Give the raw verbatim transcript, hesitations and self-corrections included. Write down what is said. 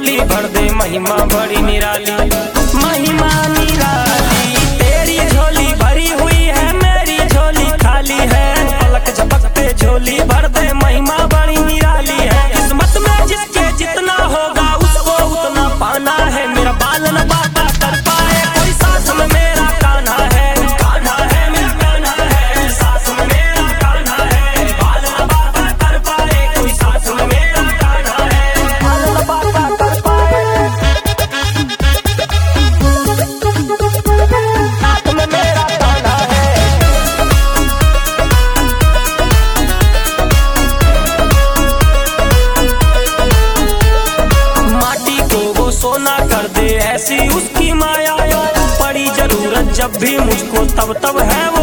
झोली भर दे महिमा बड़ी निराली, महिमा निराली। तेरी झोली भरी हुई है, मेरी झोली खाली है। पलक झपकते झोली भर दे महिमा बड़ी निराली है। किस्मत में जिसके जितना होगा उसको उतना पाना है। मेरा बाल न बाबा कर पाए कोई साथ में मेरा कान्हा है, कान्हा है मेरा कान्हा है, साथ में मेरा कान्हा है। बाल न बाबा कर पाए कोई साथ में मेरा कान्हा है, बाल न बाबा कर पाए साथ में मेरा कान्हा है। माटी को वो सोना कर दे ऐसी उसकी माया, पड़ी जरूरत जब भी मुझको तब तब है वो